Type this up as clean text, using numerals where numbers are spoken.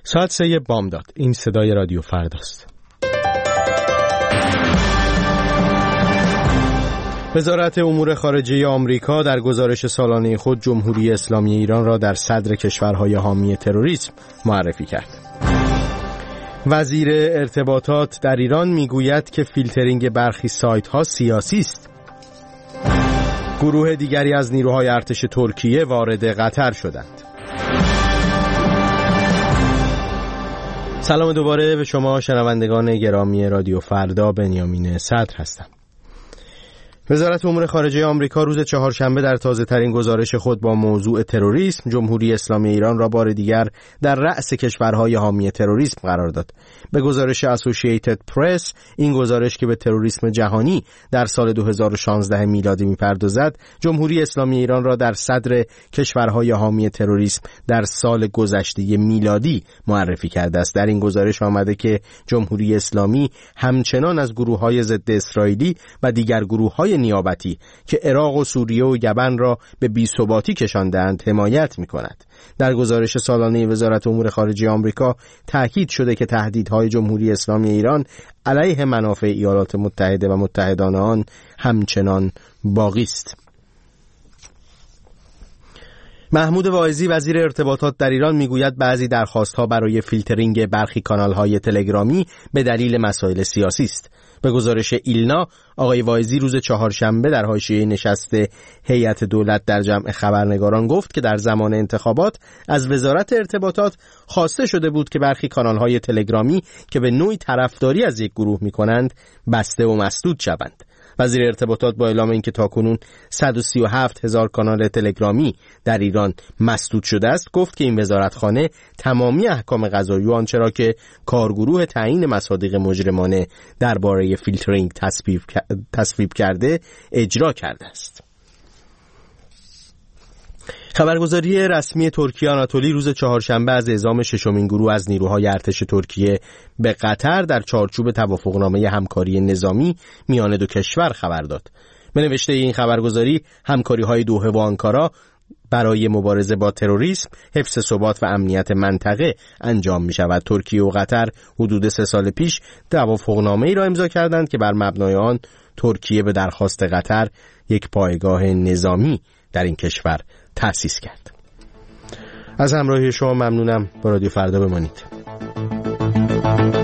ساعت 3 بامداد. این صدای رادیو فرداست. وزارت امور خارجه آمریکا در گزارش سالانه خود جمهوری اسلامی ایران را در صدر کشورهای حامی تروریسم معرفی کرد. وزیر ارتباطات در ایران میگوید که فیلترینگ برخی سایت‌ها سیاسی است. گروه دیگری از نیروهای ارتش ترکیه وارد قطر شدند. سلام دوباره به شما شنوندگان گرامی رادیو فردا. بنیامین صدر هستم. وزارت امور خارجه آمریکا روز چهارشنبه در تازه‌ترین گزارش خود با موضوع تروریسم جمهوری اسلامی ایران را بار دیگر در رأس کشورهای حامی تروریسم قرار داد. به گزارش اسوسییتد پرس، این گزارش که به تروریسم جهانی در سال 2016 میلادی می‌پردازد، جمهوری اسلامی ایران را در صدر کشورهای حامی تروریسم در سال گذشته میلادی معرفی کرده است. در این گزارش آمده که جمهوری اسلامی همچنان از گروه‌های ضد اسرائیلی و دیگر گروه‌های نیابتی که عراق و سوریه و یمن را به بی‌ثباتی کشانده‌اند حمایت می‌کند. در گزارش سالانه وزارت امور خارجه آمریکا تأکید شده که تهدیدهای جمهوری اسلامی ایران علیه منافع ایالات متحده و متحدان آن همچنان باقی است. محمود واعظی وزیر ارتباطات در ایران میگوید بعضی درخواست‌ها برای فیلترینگ برخی کانال‌های تلگرامی به دلیل مسائل سیاسی است. به گزارش ایلنا، آقای واعظی روز چهارشنبه در حاشیه نشست هیئت دولت در جمع خبرنگاران گفت که در زمان انتخابات از وزارت ارتباطات خواسته شده بود که برخی کانال‌های تلگرامی که به نوعی طرفداری از یک گروه می‌کنند بسته و مسدود شوند. وزیر ارتباطات با اعلام اینکه تاکنون 137,000 کانال تلگرامی در ایران مسدود شده است، گفت که این وزارتخانه تمامی احکام قضایی و آنچه را که کارگروه تعیین مصادیق مجرمانه درباره فیلترینگ تصویب کرده اجرا کرده است. خبرگزاری رسمی ترکیه آناتولی روز چهارشنبه از اعزام ششمین گروه از نیروهای ارتش ترکیه به قطر در چارچوب توافقنامه همکاری نظامی میان دو کشور خبر داد. به نوشته این خبرگزاری، همکاری‌های دوحه و آنکارا برای مبارزه با تروریسم، حفظ ثبات و امنیت منطقه انجام می شود. ترکیه و قطر حدود 3 سال پیش توافقنامه‌ای را امضا کردند که بر مبنای آن ترکیه به درخواست قطر یک پایگاه نظامی در این کشور تأسیس کرد. از همراهی شما ممنونم. با رادیو فردا بمانید.